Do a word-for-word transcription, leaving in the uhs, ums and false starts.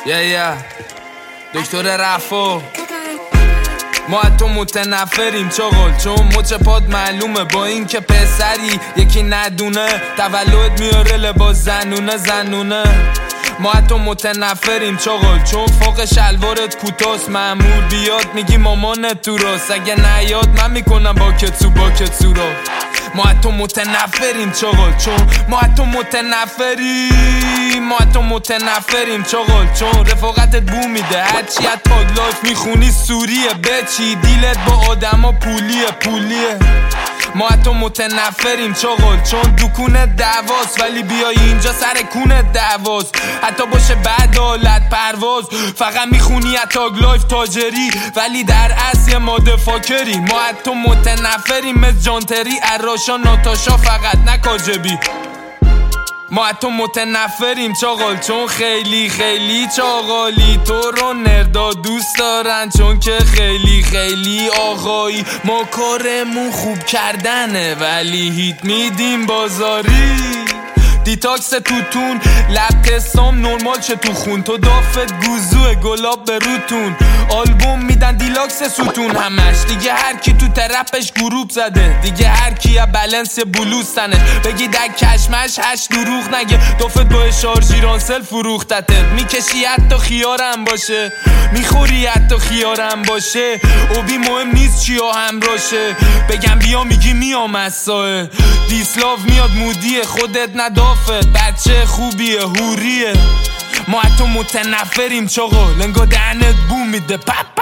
یا یا دکتر رفا ما از تو متنفریم چغل، چون مچ پاد معلومه با این که پسری یکی ندونه تولد میاره لباس زنونه زنونه. ما از تو متنفریم چغل، چون فوق شلوارت کوتاست مأمور بیاد میگی مامانت تو راست، اگه نیاد من میکنم با کتسو با کتسو را. ما از تو متنفریم چغل، چون ما از تو متنفریم ما از تو متنفریم چغل، چون رفاقتت بو میده هرچی از تاگ لایف میخونی سوریه بچی دیلت با آدما پولیه پولیه. ما از تو متنفریم چغل، چون دکونت دعواست ولی بیای اینجا سر کونت دعواست، حتی باشه بعد حالت پرواز فقط میخونی از تاگ لایف تاجری ولی در اصل ماده فاکری. ما از تو متنفریم مثل جانتری اراشا ناتاشا فقط نکاجبی. ما از تو متنفریم چاقال، چون خیلی خیلی چاقالی تو رو نردا دوست دارن، چون که خیلی خیلی آقایی. ما کارمون خوب کردنه ولی هیت میدیم بازاری. دیتاکس توتون لب تستام نورمال چه تو خون، تو دافت گوزوه گلاب به روتون. آلبوم میدن دیلاکس ستون همش، دیگه هر کی تو ترپش گروپ زده، دیگه هر کی یا بلنس بلوز تنش بگی در کشمش هش دروغ نگه. دافت با شارژی رانسل فروختتت، میکشی حتی خیارم باشه میخوری حتی خیارم باشه. اوبی مهم نیست چیا همراشه، بگم بیا میگی میام مسائه. دیسلاو میاد مودیه خودت ندافت بچه خوبیه هوریه. ما از تو متنفریم چاقا، لنگا دهنت بو میده پپ